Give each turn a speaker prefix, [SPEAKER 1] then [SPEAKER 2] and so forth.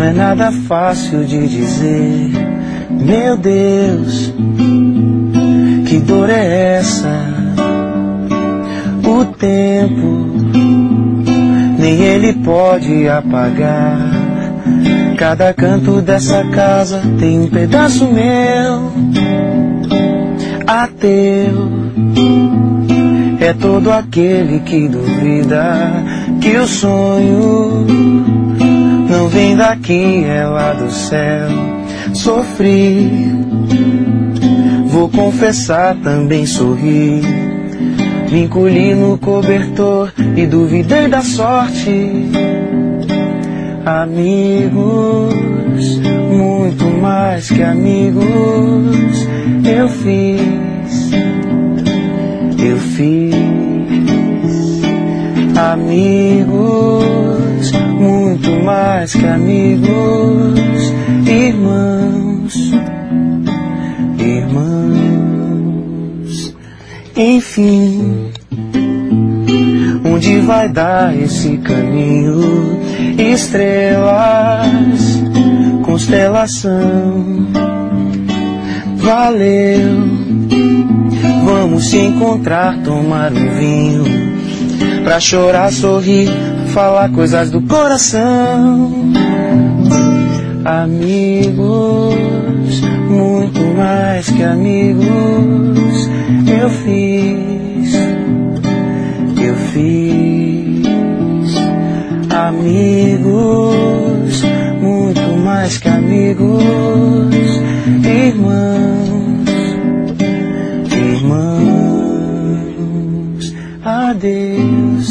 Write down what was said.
[SPEAKER 1] é nada fácil de dizer. Meu Deus, que dor é essa? O tempo, nem ele pode apagar. Cada canto dessa casa tem um pedaço meu. Ateu é todo aquele que duvida que o sonho não vem daqui, é lá do céu. Sofri, vou confessar, também sorri. Me encolhi no cobertor e duvidei da sorte. Amigos, muito mais que amigos, eu fiz. Amigos, muito mais que amigos, irmãos, enfim. Onde vai dar esse caminho? Estrelas, constelação. Valeu, vamos se encontrar, tomar um vinho, pra chorar, sorrir, falar coisas do coração. Amigos, muito mais que amigos, eu fiz. Amigos, muito mais que amigos, irmãos, adeus.